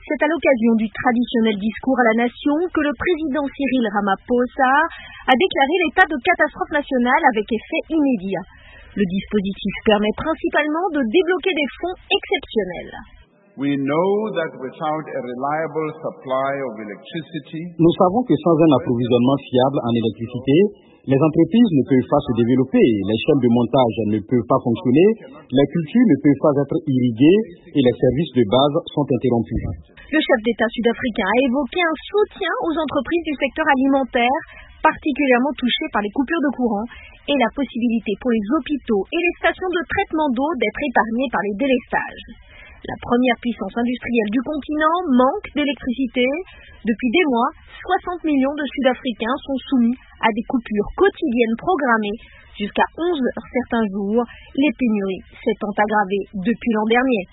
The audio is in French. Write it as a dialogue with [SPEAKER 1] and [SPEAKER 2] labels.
[SPEAKER 1] C'est à l'occasion du traditionnel discours à la nation que le président Cyril Ramaphosa a déclaré l'état de catastrophe nationale avec effet immédiat. Le dispositif permet principalement de débloquer des fonds exceptionnels.
[SPEAKER 2] Nous savons que sans un approvisionnement fiable en électricité, les entreprises ne peuvent pas se développer, les chaînes de montage ne peuvent pas fonctionner, les cultures ne peuvent pas être irriguées et les services de base sont interrompus.
[SPEAKER 1] Le chef d'État sud-africain a évoqué un soutien aux entreprises du secteur alimentaire, particulièrement touchées par les coupures de courant, et la possibilité pour les hôpitaux et les stations de traitement d'eau d'être épargnés par les délestages. La première puissance industrielle du continent manque d'électricité. Depuis des mois, 60 millions de Sud-Africains sont soumis à des coupures quotidiennes programmées jusqu'à 11 heures certains jours. Les pénuries s'étant aggravées depuis l'an dernier.